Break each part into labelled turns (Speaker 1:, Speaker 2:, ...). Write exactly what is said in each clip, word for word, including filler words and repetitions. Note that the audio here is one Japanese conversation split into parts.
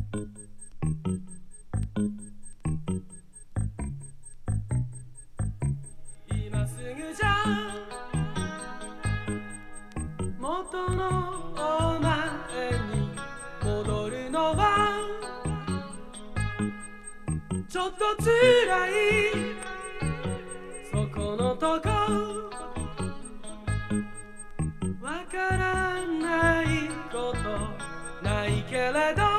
Speaker 1: 今すぐじゃ元のお前に戻るのはちょっと辛い。そこのとこわからないことないけれど、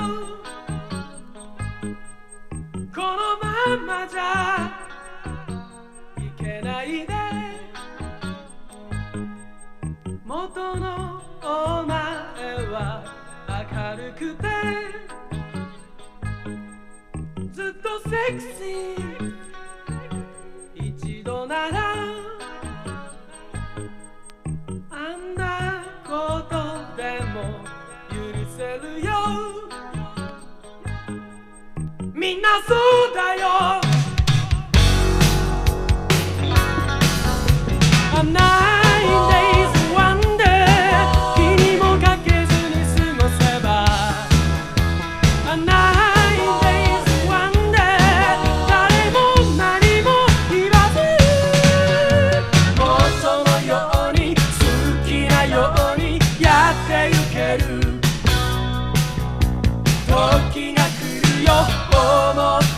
Speaker 1: このままじゃいけないで。元のお前は明るくてずっとセクシー。一度ならあんなことでも許せるよ。みんなそうだよ。A nine days wonder 気にもかけずに過ごせば A nine days wonder 誰も何も言わず元のように好きなようにやってゆける時が来るよ。思って